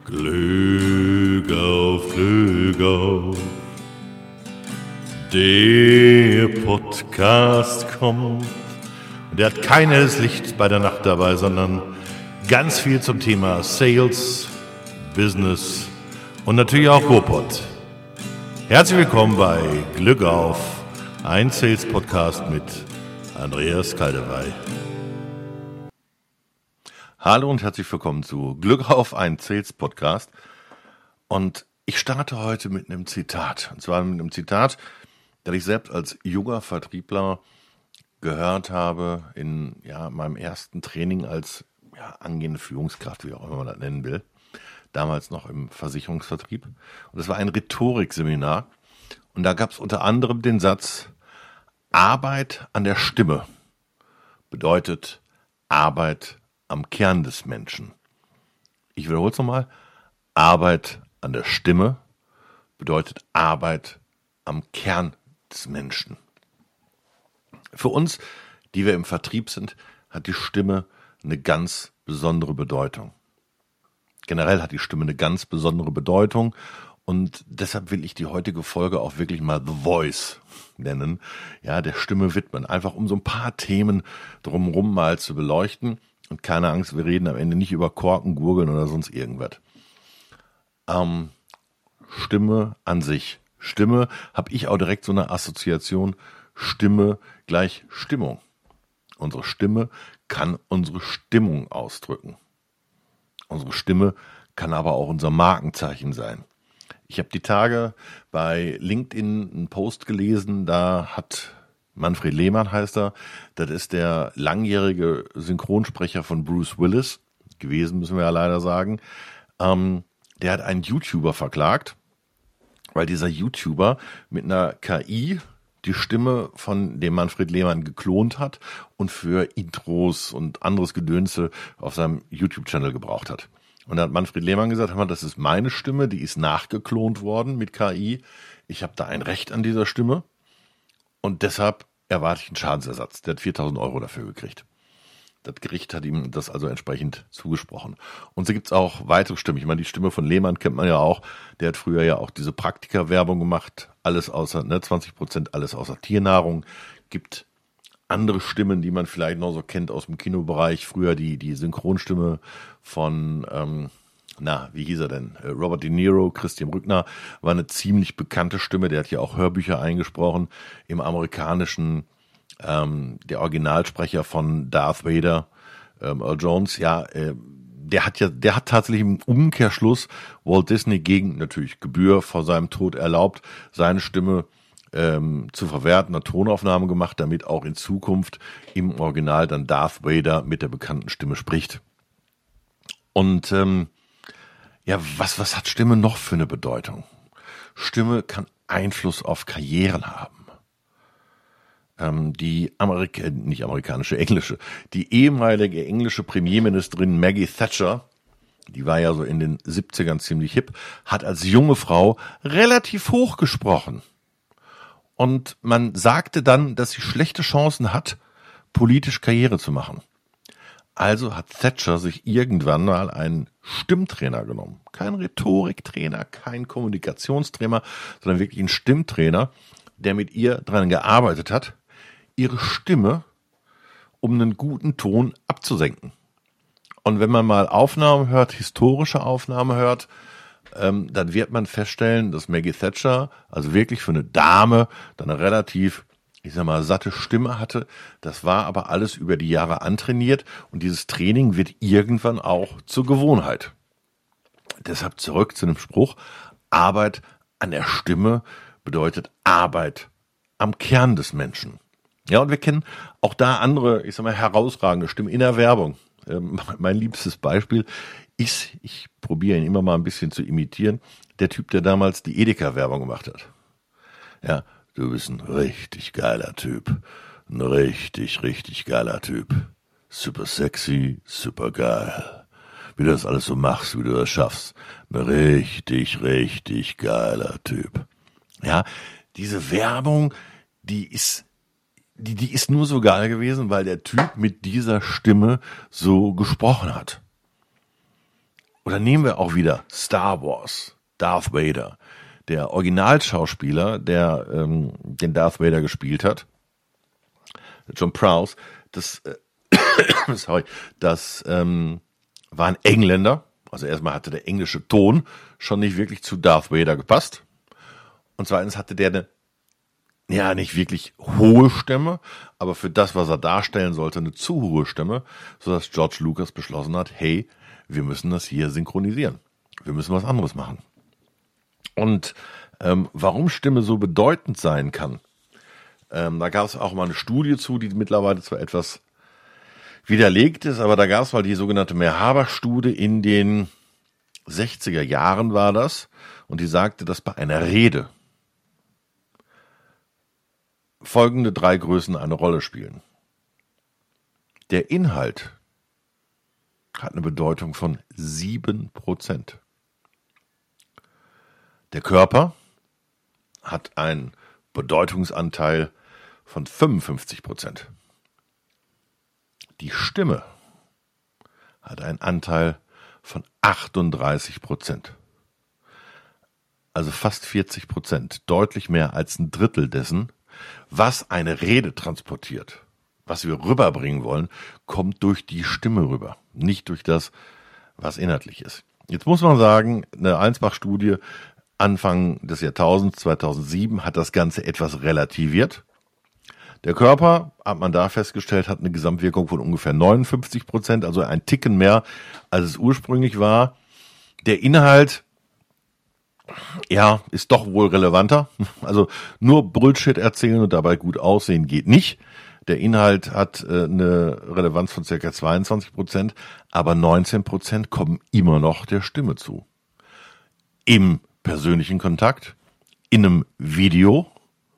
Glück auf, der Podcast kommt. Und der hat kein helles Licht bei der Nacht dabei, sondern ganz viel zum Thema Sales, Business und natürlich auch Ruhrpott. Herzlich willkommen bei Glück auf, ein Sales-Podcast mit Andreas Kaldewey. Hallo und herzlich willkommen zu Glück auf, ein Sales-Podcast. Und ich starte heute mit einem Zitat. Und zwar mit einem Zitat, das ich selbst als junger Vertriebler gehört habe in meinem ersten Training als angehende Führungskraft, wie auch immer man das nennen will. Damals noch im Versicherungsvertrieb. Und das war ein Rhetorikseminar. Und da gab es unter anderem den Satz: Arbeit an der Stimme bedeutet Arbeit am Kern des Menschen. Ich wiederhole es nochmal. Arbeit an der Stimme bedeutet Arbeit am Kern des Menschen. Für uns, die wir im Vertrieb sind, hat die Stimme eine ganz besondere Bedeutung. Generell hat die Stimme eine ganz besondere Bedeutung und deshalb will ich die heutige Folge auch wirklich mal The Voice nennen, der Stimme widmen, einfach um so ein paar Themen drumherum mal zu beleuchten. Und keine Angst, wir reden am Ende nicht über Korken, Gurgeln oder sonst irgendwas. Stimme an sich. Stimme, habe ich auch direkt so eine Assoziation, Stimme gleich Stimmung. Unsere Stimme kann unsere Stimmung ausdrücken. Unsere Stimme kann aber auch unser Markenzeichen sein. Ich habe die Tage bei LinkedIn einen Post gelesen, da hat Manfred Lehmann, heißt er, das ist der langjährige Synchronsprecher von Bruce Willis, gewesen, müssen wir ja leider sagen. Der hat einen YouTuber verklagt, weil dieser YouTuber mit einer KI die Stimme von dem Manfred Lehmann geklont hat und für Intros und anderes Gedönse auf seinem YouTube-Channel gebraucht hat. Und da hat Manfred Lehmann gesagt, hör mal, das ist meine Stimme, die ist nachgeklont worden mit KI. Ich habe da ein Recht an dieser Stimme. Und deshalb erwarte ich einen Schadensersatz. Der hat 4.000 Euro dafür gekriegt. Das Gericht hat ihm das also entsprechend zugesprochen. Und so gibt es auch weitere Stimmen. Ich meine, die Stimme von Lehmann kennt man ja auch. Der hat früher ja auch diese Praktika-Werbung gemacht. Alles außer, 20% alles außer Tiernahrung. Gibt andere Stimmen, die man vielleicht noch so kennt aus dem Kinobereich. Früher die Synchronstimme von wie hieß er denn? Robert De Niro, Christian Brückner, war eine ziemlich bekannte Stimme. Der hat ja auch Hörbücher eingesprochen. Im amerikanischen, der Originalsprecher von Darth Vader, Earl Jones, der hat tatsächlich im Umkehrschluss Walt Disney gegen natürlich Gebühr vor seinem Tod erlaubt, seine Stimme zu verwerten, eine Tonaufnahme gemacht, damit auch in Zukunft im Original dann Darth Vader mit der bekannten Stimme spricht. Und was hat Stimme noch für eine Bedeutung? Stimme kann Einfluss auf Karrieren haben. Die ehemalige englische Premierministerin Maggie Thatcher, die war ja so in den 70ern ziemlich hip, hat als junge Frau relativ hoch gesprochen. Und man sagte dann, dass sie schlechte Chancen hat, politisch Karriere zu machen. Also hat Thatcher sich irgendwann mal einen Stimmtrainer genommen. Kein Rhetoriktrainer, kein Kommunikationstrainer, sondern wirklich ein Stimmtrainer, der mit ihr dran gearbeitet hat, ihre Stimme um einen guten Ton abzusenken. Und wenn man mal Aufnahmen hört, historische Aufnahmen hört, dann wird man feststellen, dass Maggie Thatcher, also wirklich für eine Dame, dann eine relativ, satte Stimme hatte. Das war aber alles über die Jahre antrainiert und dieses Training wird irgendwann auch zur Gewohnheit. Deshalb zurück zu dem Spruch: Arbeit an der Stimme bedeutet Arbeit am Kern des Menschen. Ja, und wir kennen auch da andere, herausragende Stimmen in der Werbung. Mein liebstes Beispiel ist, ich probiere ihn immer mal ein bisschen zu imitieren, der Typ, der damals die Edeka-Werbung gemacht hat. Ja, du bist ein richtig geiler Typ. Ein richtig, richtig geiler Typ. Super sexy, super geil. Wie du das alles so machst, wie du das schaffst. Ein richtig, richtig geiler Typ. Ja, diese Werbung, die ist nur so geil gewesen, weil der Typ mit dieser Stimme so gesprochen hat. Oder nehmen wir auch wieder Star Wars, Darth Vader. Der Originalschauspieler, der den Darth Vader gespielt hat, John Prowse, das war ein Engländer. Also erstmal hatte der englische Ton schon nicht wirklich zu Darth Vader gepasst. Und zweitens hatte der eine, nicht wirklich hohe Stimme, aber für das, was er darstellen sollte, eine zu hohe Stimme, sodass George Lucas beschlossen hat, hey, wir müssen das hier synchronisieren. Wir müssen was anderes machen. Und warum Stimme so bedeutend sein kann, da gab es auch mal eine Studie zu, die mittlerweile zwar etwas widerlegt ist, aber da gab es mal die sogenannte Mehrhabach-Studie in den 60er Jahren war das, und die sagte, dass bei einer Rede folgende 3 Größen eine Rolle spielen. Der Inhalt hat eine Bedeutung von 7%. Der Körper hat einen Bedeutungsanteil von 55%. Die Stimme hat einen Anteil von 38%. Also fast 40%, deutlich mehr als ein Drittel dessen, was eine Rede transportiert, was wir rüberbringen wollen, kommt durch die Stimme rüber, nicht durch das, was inhaltlich ist. Jetzt muss man sagen, eine Ansbach-Studie Anfang des Jahrtausends, 2007, hat das Ganze etwas relativiert. Der Körper, hat man da festgestellt, hat eine Gesamtwirkung von ungefähr 59%, also ein Ticken mehr, als es ursprünglich war. Der Inhalt, ja, ist doch wohl relevanter. Also nur Bullshit erzählen und dabei gut aussehen geht nicht. Der Inhalt hat eine Relevanz von ca. 22%, aber 19% kommen immer noch der Stimme zu. Im persönlichen Kontakt, in einem Video,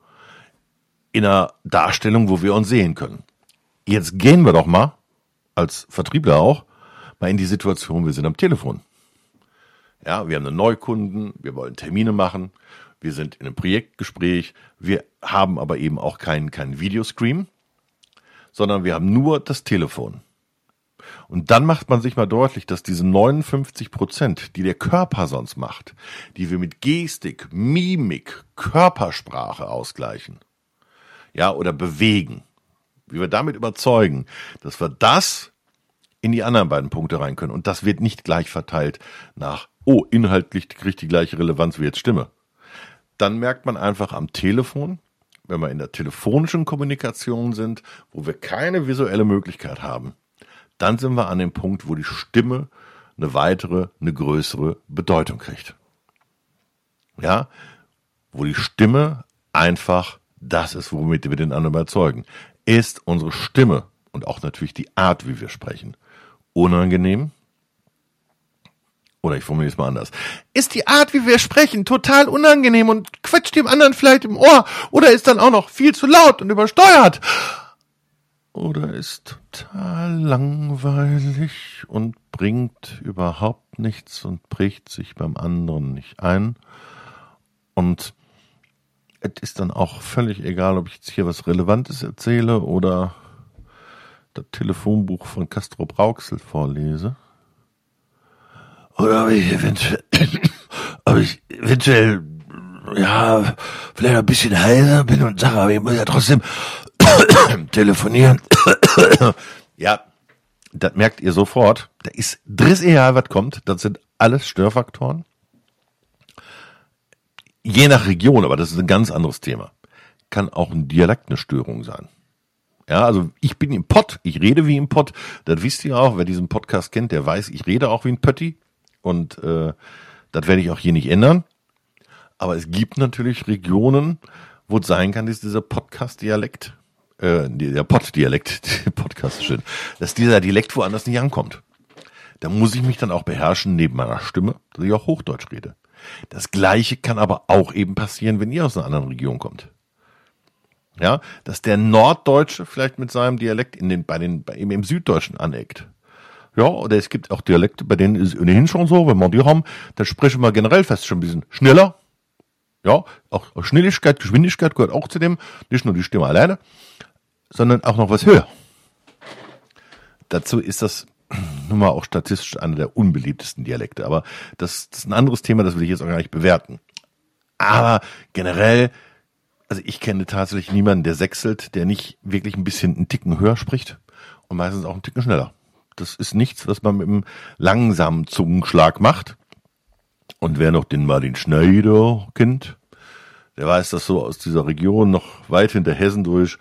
in einer Darstellung, wo wir uns sehen können. Jetzt gehen wir doch mal, als Vertriebler auch, mal in die Situation, wir sind am Telefon. Ja, wir haben einen Neukunden, wir wollen Termine machen, wir sind in einem Projektgespräch, wir haben aber eben auch keinen Videoscreen, sondern wir haben nur das Telefon. Und dann macht man sich mal deutlich, dass diese 59%, die der Körper sonst macht, die wir mit Gestik, Mimik, Körpersprache ausgleichen, ja, oder bewegen, wie wir damit überzeugen, dass wir das in die anderen beiden Punkte rein können. Und das wird nicht gleich verteilt nach, oh, inhaltlich kriegt die gleiche Relevanz wie jetzt Stimme. Dann merkt man einfach am Telefon, wenn wir in der telefonischen Kommunikation sind, wo wir keine visuelle Möglichkeit haben, dann sind wir an dem Punkt, wo die Stimme eine größere Bedeutung kriegt. Ja, wo die Stimme einfach das ist, womit wir den anderen überzeugen. Ist unsere Stimme und auch natürlich die Art, wie wir sprechen, unangenehm? Oder ich formuliere es mal anders. Ist die Art, wie wir sprechen, total unangenehm und quetscht dem anderen vielleicht im Ohr? Oder ist dann auch noch viel zu laut und übersteuert? Oder ist total langweilig und bringt überhaupt nichts und prägt sich beim anderen nicht ein? Und es ist dann auch völlig egal, ob ich jetzt hier was Relevantes erzähle oder das Telefonbuch von Castro Brauxel vorlese. Oder ob ich eventuell, ja, vielleicht ein bisschen heiser bin und sage, aber ich muss ja trotzdem telefonieren. Ja, das merkt ihr sofort. Da ist egal, was kommt. Das sind alles Störfaktoren. Je nach Region, aber das ist ein ganz anderes Thema, kann auch ein Dialekt eine Störung sein. Ja, also ich bin im Pott, ich rede wie im Pott. Das wisst ihr auch, wer diesen Podcast kennt, der weiß, ich rede auch wie ein Pötti. Und das werde ich auch hier nicht ändern. Aber es gibt natürlich Regionen, wo es sein kann, dass dieser Podcast-Dialekt, der Pott-Dialekt, Podcast ist schön, dass dieser Dialekt woanders nicht ankommt. Da muss ich mich dann auch beherrschen, neben meiner Stimme, dass ich auch Hochdeutsch rede. Das Gleiche kann aber auch eben passieren, wenn ihr aus einer anderen Region kommt. Ja, dass der Norddeutsche vielleicht mit seinem Dialekt im Süddeutschen aneckt. Ja, oder es gibt auch Dialekte, bei denen ist es ohnehin schon so, wenn wir die haben, dann sprechen wir generell fast schon ein bisschen schneller. Ja, auch Schnelligkeit, Geschwindigkeit gehört auch zu dem, nicht nur die Stimme alleine, sondern auch noch was höher. Dazu ist das nun mal auch statistisch einer der unbeliebtesten Dialekte. Aber das ist ein anderes Thema, das will ich jetzt auch gar nicht bewerten. Aber generell, also ich kenne tatsächlich niemanden, der sächselt, der nicht wirklich ein bisschen einen Ticken höher spricht und meistens auch einen Ticken schneller. Das ist nichts, was man mit einem langsamen Zungenschlag macht. Und wer noch den Martin Schneider kennt, der weiß das so aus dieser Region noch weit hinter Hessen durch.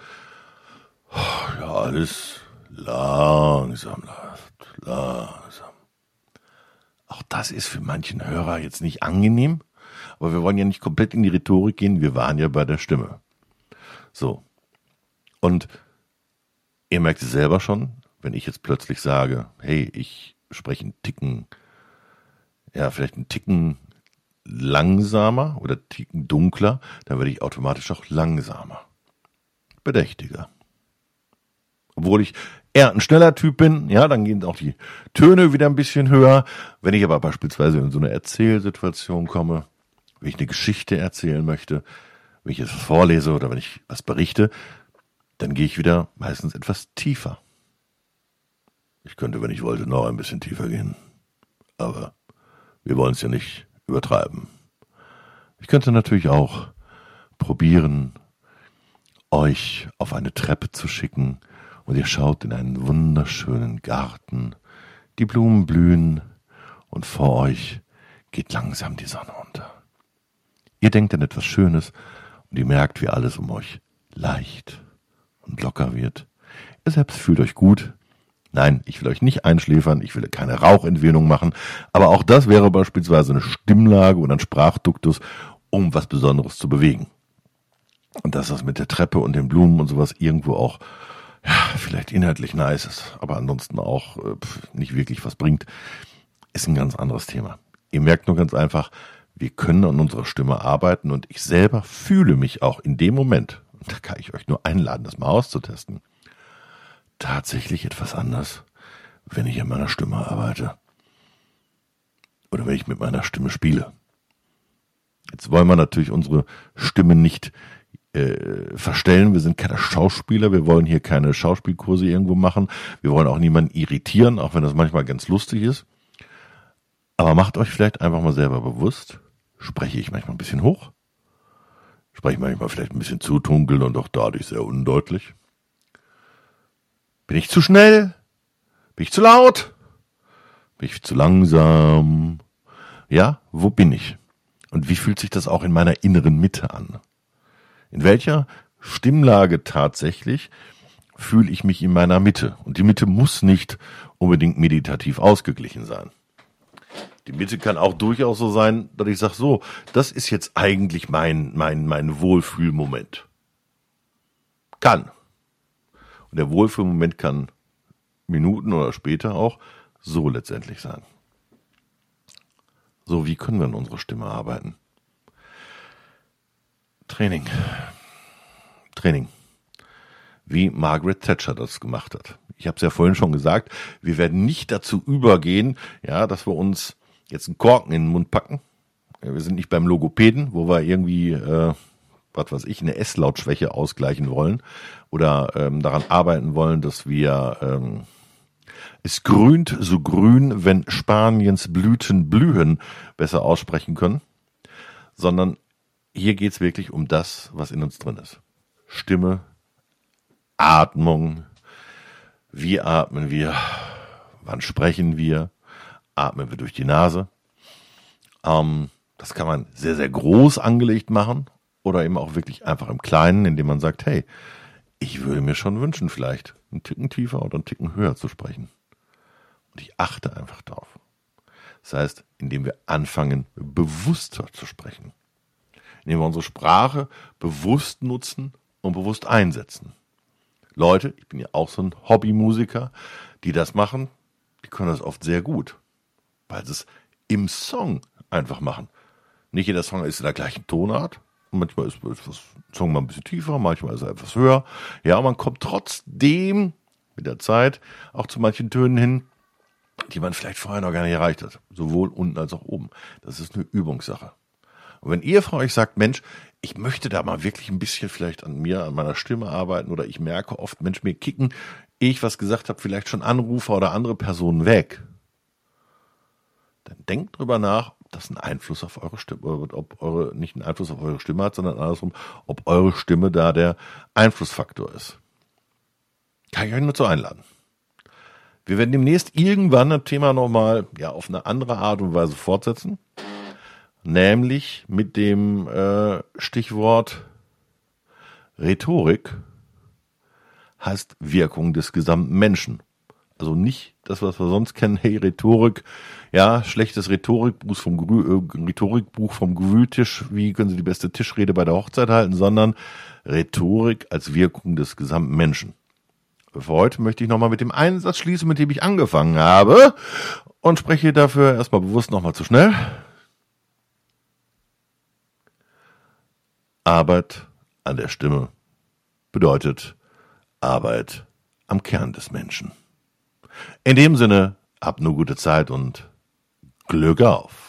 Ja, alles langsam läuft, langsam. Auch das ist für manchen Hörer jetzt nicht angenehm, aber wir wollen ja nicht komplett in die Rhetorik gehen, wir waren ja bei der Stimme. So. Und ihr merkt es selber schon, wenn ich jetzt plötzlich sage, hey, ich spreche einen Ticken, ja, vielleicht einen Ticken langsamer oder einen Ticken dunkler, dann werde ich automatisch auch langsamer. Bedächtiger. Obwohl ich eher ein schneller Typ bin, ja, dann gehen auch die Töne wieder ein bisschen höher. Wenn ich aber beispielsweise in so eine Erzählsituation komme, wenn ich eine Geschichte erzählen möchte, wenn ich etwas vorlese oder wenn ich was berichte, dann gehe ich wieder meistens etwas tiefer. Ich könnte, wenn ich wollte, noch ein bisschen tiefer gehen. Aber wir wollen es ja nicht übertreiben. Ich könnte natürlich auch probieren, euch auf eine Treppe zu schicken und ihr schaut in einen wunderschönen Garten. Die Blumen blühen und vor euch geht langsam die Sonne unter. Ihr denkt an etwas Schönes und ihr merkt, wie alles um euch leicht und locker wird. Ihr selbst fühlt euch gut. Nein, ich will euch nicht einschläfern, ich will keine Rauchentwöhnung machen, aber auch das wäre beispielsweise eine Stimmlage oder ein Sprachduktus, um was Besonderes zu bewegen. Und dass das mit der Treppe und den Blumen und sowas irgendwo auch ja, vielleicht inhaltlich nice ist, aber ansonsten auch nicht wirklich was bringt, ist ein ganz anderes Thema. Ihr merkt nur ganz einfach, wir können an unserer Stimme arbeiten und ich selber fühle mich auch in dem Moment, und da kann ich euch nur einladen, das mal auszutesten, tatsächlich etwas anders, wenn ich an meiner Stimme arbeite. Oder wenn ich mit meiner Stimme spiele. Jetzt wollen wir natürlich unsere Stimme nicht verstellen. Wir sind keine Schauspieler. Wir wollen hier keine Schauspielkurse irgendwo machen. Wir wollen auch niemanden irritieren, auch wenn das manchmal ganz lustig ist. Aber macht euch vielleicht einfach mal selber bewusst, spreche ich manchmal ein bisschen hoch? Spreche ich manchmal vielleicht ein bisschen zu dunkel und auch dadurch sehr undeutlich? Bin ich zu schnell? Bin ich zu laut? Bin ich zu langsam? Ja, wo bin ich? Und wie fühlt sich das auch in meiner inneren Mitte an? In welcher Stimmlage tatsächlich fühle ich mich in meiner Mitte? Und die Mitte muss nicht unbedingt meditativ ausgeglichen sein. Die Mitte kann auch durchaus so sein, dass ich sage, so, das ist jetzt eigentlich mein Wohlfühlmoment. Kann. Und der Wohlfühlmoment kann Minuten oder später auch so letztendlich sein. So, wie können wir an unserer Stimme arbeiten? Training. Wie Margaret Thatcher das gemacht hat. Ich habe es ja vorhin schon gesagt, wir werden nicht dazu übergehen, ja, dass wir uns jetzt einen Korken in den Mund packen. Ja, wir sind nicht beim Logopäden, wo wir irgendwie eine S-Lautschwäche ausgleichen wollen oder daran arbeiten wollen, dass wir es grünt so grün, wenn Spaniens Blüten blühen, besser aussprechen können, sondern hier geht's wirklich um das, was in uns drin ist. Stimme, Atmung, wie atmen wir, wann sprechen wir, atmen wir durch die Nase. Das kann man sehr, sehr groß angelegt machen oder eben auch wirklich einfach im Kleinen, indem man sagt, hey, ich würde mir schon wünschen, vielleicht einen Ticken tiefer oder einen Ticken höher zu sprechen. Und ich achte einfach darauf. Das heißt, indem wir anfangen, bewusster zu sprechen. Indem wir unsere Sprache bewusst nutzen und bewusst einsetzen. Leute, ich bin ja auch so ein Hobbymusiker, die das machen, die können das oft sehr gut, weil sie es im Song einfach machen. Nicht jeder Song ist in der gleichen Tonart. Manchmal ist das Song mal ein bisschen tiefer, manchmal ist er etwas höher. Ja, man kommt trotzdem mit der Zeit auch zu manchen Tönen hin, die man vielleicht vorher noch gar nicht erreicht hat. Sowohl unten als auch oben. Das ist eine Übungssache. Und wenn ihr von euch sagt, Mensch, ich möchte da mal wirklich ein bisschen vielleicht an mir, an meiner Stimme arbeiten oder ich merke oft, Mensch, mir kicken ehe ich was gesagt habe, vielleicht schon Anrufer oder andere Personen weg, dann denkt drüber nach, ob das einen Einfluss auf eure Stimme, nicht einen Einfluss auf eure Stimme hat, sondern andersrum, ob eure Stimme da der Einflussfaktor ist. Kann ich euch nur zu einladen. Wir werden demnächst irgendwann das Thema nochmal auf eine andere Art und Weise fortsetzen. Nämlich mit dem Stichwort Rhetorik heißt Wirkung des gesamten Menschen. Also nicht das, was wir sonst kennen, hey, Rhetorik, schlechtes Rhetorikbuch vom Gewühltisch, wie können Sie die beste Tischrede bei der Hochzeit halten, sondern Rhetorik als Wirkung des gesamten Menschen. Für heute möchte ich nochmal mit dem einen Satz schließen, mit dem ich angefangen habe und spreche dafür erstmal bewusst nochmal zu schnell. Arbeit an der Stimme bedeutet Arbeit am Kern des Menschen. In dem Sinne, habt nur gute Zeit und Glück auf!